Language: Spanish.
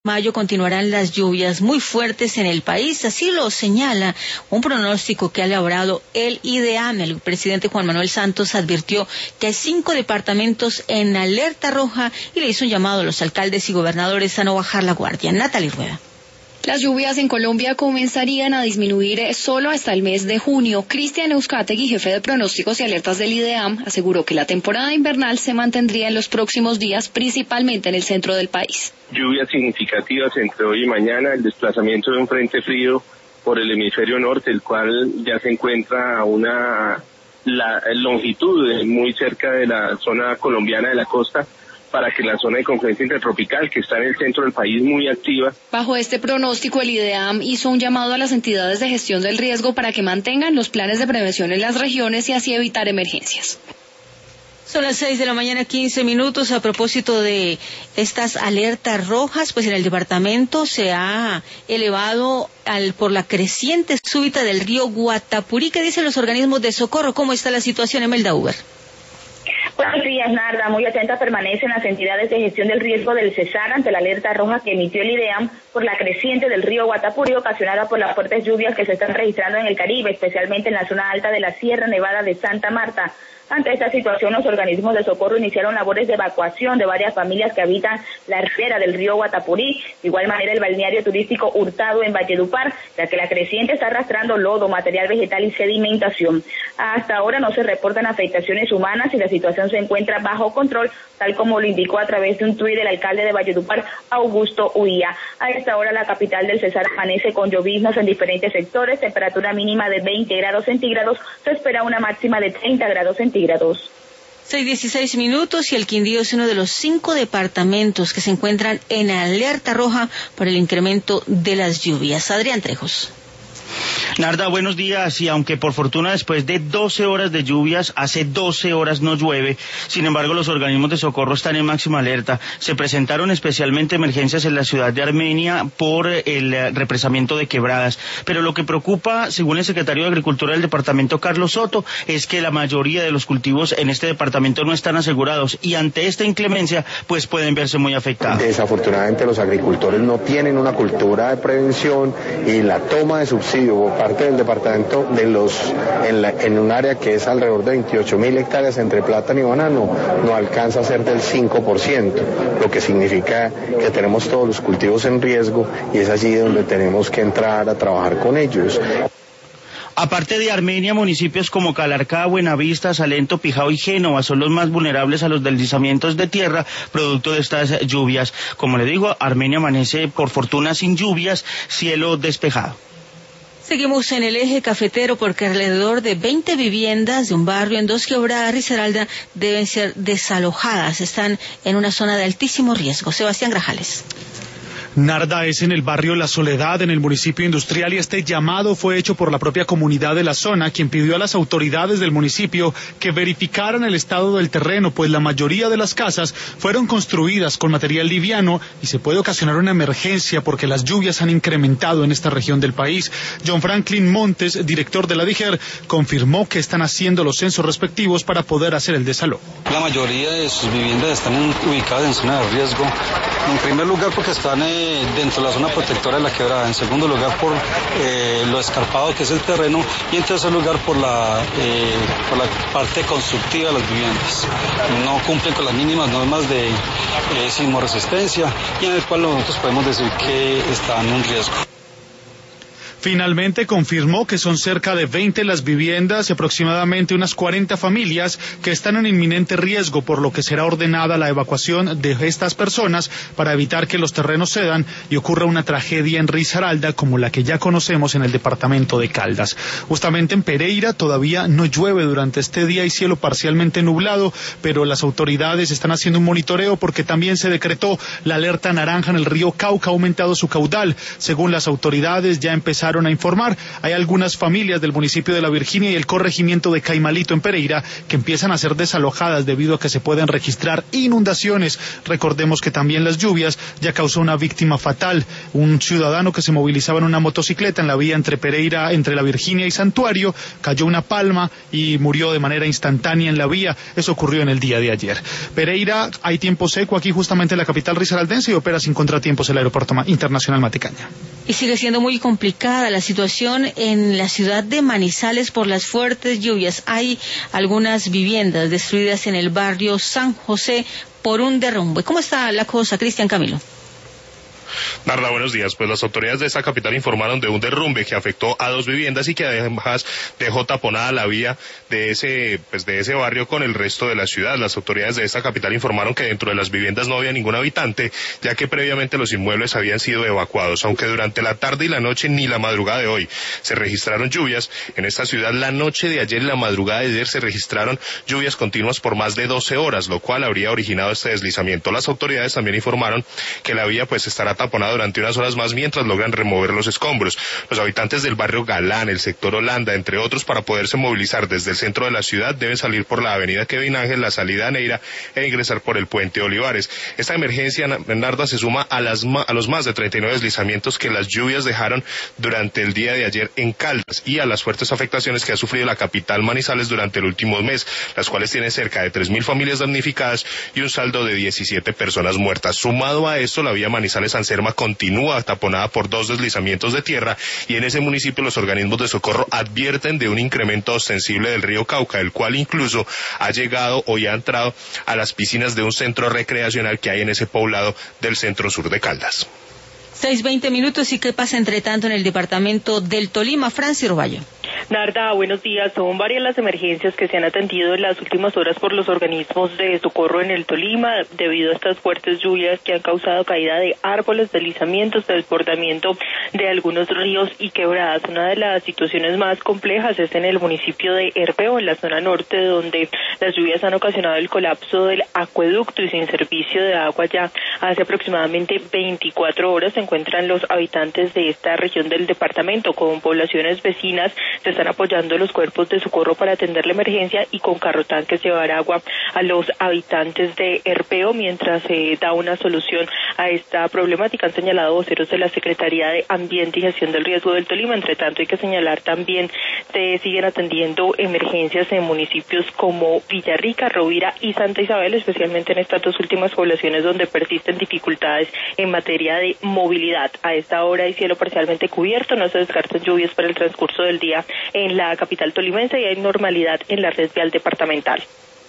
Mayo continuarán las lluvias muy fuertes en el país, así lo señala un pronóstico que ha elaborado el IDEAM. El presidente Juan Manuel Santos advirtió que hay 5 departamentos en alerta roja y le hizo un llamado a los alcaldes y gobernadores a no bajar la guardia. Natalie Rueda. Las lluvias en Colombia comenzarían a disminuir solo hasta el mes de junio. Cristian Euskategui, jefe de pronósticos y alertas del IDEAM, aseguró que la temporada invernal se mantendría en los próximos días, principalmente en el centro del país. Lluvias significativas entre hoy y mañana, el desplazamiento de un frente frío por el hemisferio norte, el cual ya se encuentra a una longitud muy cerca de la zona colombiana de la costa, para que la zona de confluencia intertropical, que está en el centro del país, muy activa. Bajo este pronóstico, el IDEAM hizo un llamado a las entidades de gestión del riesgo para que mantengan los planes de prevención en las regiones y así evitar emergencias. Son las 6:15 a.m. A propósito de estas alertas rojas, pues en el departamento se ha elevado por la creciente súbita del río Guatapurí. ¿Qué dicen los organismos de socorro? ¿Cómo está la situación, Emelda Uber? Buenos días, Narda. Muy atentas permanecen las entidades de gestión del riesgo del Cesar ante la alerta roja que emitió el IDEAM por la creciente del río Guatapurí ocasionada por las fuertes lluvias que se están registrando en el Caribe, especialmente en la zona alta de la Sierra Nevada de Santa Marta. Ante esta situación, los organismos de socorro iniciaron labores de evacuación de varias familias que habitan la ribera del río Guatapurí. De igual manera, el balneario turístico Hurtado en Valledupar, ya que la creciente está arrastrando lodo, material vegetal y sedimentación. Hasta ahora no se reportan afectaciones humanas y la situación se encuentra bajo control, tal como lo indicó a través de un tuit el alcalde de Valledupar, Augusto Uía. A esta hora, la capital del Cesar amanece con lloviznas en diferentes sectores, temperatura mínima de 20 grados centígrados, se espera una máxima de 30 grados centígrados. 6:16 y el Quindío es uno de los 5 departamentos que se encuentran en alerta roja por el incremento de las lluvias. Adrián Trejos. Narda, buenos días. Y aunque por fortuna después de 12 horas de lluvias, hace 12 horas no llueve, sin embargo los organismos de socorro están en máxima alerta. Se presentaron especialmente emergencias en la ciudad de Armenia por el represamiento de quebradas. Pero lo que preocupa, según el secretario de Agricultura del departamento, Carlos Soto, es que la mayoría de los cultivos en este departamento no están asegurados y ante esta inclemencia pues pueden verse muy afectados. Desafortunadamente los agricultores no tienen una cultura de prevención y la toma de subsidios por parte del departamento en un área que es alrededor de 28.000 hectáreas entre plátano y banano no alcanza a ser del 5%, lo que significa que tenemos todos los cultivos en riesgo y es allí donde tenemos que entrar a trabajar con ellos. Aparte de Armenia, municipios como Calarcá, Buenavista, Salento, Pijao y Génova son los más vulnerables a los deslizamientos de tierra producto de estas lluvias. Como le digo, Armenia amanece por fortuna sin lluvias, cielo despejado. Seguimos en el eje cafetero porque alrededor de 20 viviendas de un barrio en Dos Quebradas, Risaralda, deben ser desalojadas. Están en una zona de altísimo riesgo. Sebastián Grajales. Narda, es en el barrio La Soledad, en el municipio industrial, y este llamado fue hecho por la propia comunidad de la zona, quien pidió a las autoridades del municipio que verificaran el estado del terreno, pues la mayoría de las casas fueron construidas con material liviano y se puede ocasionar una emergencia porque las lluvias han incrementado en esta región del país. John Franklin Montes, director de la DIGER, confirmó que están haciendo los censos respectivos para poder hacer el desalojo. La mayoría de sus viviendas están ubicadas en zona de riesgo. En primer lugar porque están dentro de la zona protectora de la quebrada, en segundo lugar por lo escarpado que es el terreno y en tercer lugar por la parte constructiva de las viviendas. No cumplen con las mínimas normas de sismoresistencia y en el cual nosotros podemos decir que están en riesgo. Finalmente confirmó que son cerca de 20 las viviendas y aproximadamente unas 40 familias que están en inminente riesgo, por lo que será ordenada la evacuación de estas personas para evitar que los terrenos cedan y ocurra una tragedia en Risaralda como la que ya conocemos en el departamento de Caldas. Justamente en Pereira todavía no llueve durante este día y cielo parcialmente nublado, pero las autoridades están haciendo un monitoreo porque también se decretó la alerta naranja en el río Cauca, ha aumentado su caudal. Según las autoridades ya empezaron comenzaron a informar. Hay algunas familias del municipio de La Virginia y el corregimiento de Caimalito en Pereira que empiezan a ser desalojadas debido a que se pueden registrar inundaciones. Recordemos que también las lluvias ya causó una víctima fatal. Un ciudadano que se movilizaba en una motocicleta en la vía entre La Virginia y Santuario, cayó una palma y murió de manera instantánea en la vía. Eso ocurrió en el día de ayer. Pereira, hay tiempo seco aquí justamente en la capital risaraldense y opera sin contratiempos el aeropuerto internacional Matecaña. Y sigue siendo muy complicada la situación en la ciudad de Manizales por las fuertes lluvias. Hay algunas viviendas destruidas en el barrio San José por un derrumbe. ¿Cómo está la cosa, Cristian Camilo? Narda, buenos días. Pues las autoridades de esta capital informaron de un derrumbe que afectó a 2 viviendas y que además dejó taponada la vía de ese barrio con el resto de la ciudad. Las autoridades de esta capital informaron que dentro de las viviendas no había ningún habitante, ya que previamente los inmuebles habían sido evacuados. Aunque durante la tarde y la noche ni la madrugada de hoy se registraron lluvias, en esta ciudad la noche de ayer y la madrugada de ayer se registraron lluvias continuas por más de 12 horas, lo cual habría originado este deslizamiento. Las autoridades también informaron que la vía estará taponada durante unas horas más mientras logran remover los escombros. Los habitantes del barrio Galán, el sector Holanda, entre otros, para poderse movilizar desde el centro de la ciudad deben salir por la avenida Kevin Ángel, la salida a Neira e ingresar por el puente Olivares. Esta emergencia, Narda, se suma a los más de 39 deslizamientos que las lluvias dejaron durante el día de ayer en Caldas y a las fuertes afectaciones que ha sufrido la capital Manizales durante el último mes, las cuales tienen cerca de 3.000 familias damnificadas y un saldo de 17 personas muertas. Sumado a esto, la vía Manizales-San Serma continúa taponada por 2 deslizamientos de tierra y en ese municipio los organismos de socorro advierten de un incremento ostensible del río Cauca, el cual incluso ha llegado o ya ha entrado a las piscinas de un centro recreacional que hay en ese poblado del centro sur de Caldas. 6:20 ¿y qué pasa entre tanto en el departamento del Tolima? Francis Roballo. Narda, buenos días. Son varias las emergencias que se han atendido en las últimas horas por los organismos de socorro en el Tolima debido a estas fuertes lluvias que han causado caída de árboles, deslizamientos, desbordamiento de algunos ríos y quebradas. Una de las situaciones más complejas es en el municipio de Herpeo, en la zona norte, donde las lluvias han ocasionado el colapso del acueducto y sin servicio de agua ya hace aproximadamente 24 horas. Se encuentran los habitantes de esta región del departamento con poblaciones vecinas. Se están apoyando los cuerpos de socorro para atender la emergencia y con carrotanques llevar agua a los habitantes de Herpeo mientras se da una solución a esta problemática. Han señalado voceros de la Secretaría de Ambiente y Gestión del Riesgo del Tolima. Entre tanto, hay que señalar también que siguen atendiendo emergencias en municipios como Villarrica, Rovira y Santa Isabel, especialmente en estas 2 últimas poblaciones donde persisten dificultades en materia de movilidad. A esta hora hay cielo parcialmente cubierto, no se descartan lluvias para el transcurso del día en la capital tolimense y hay normalidad en la red vial departamental.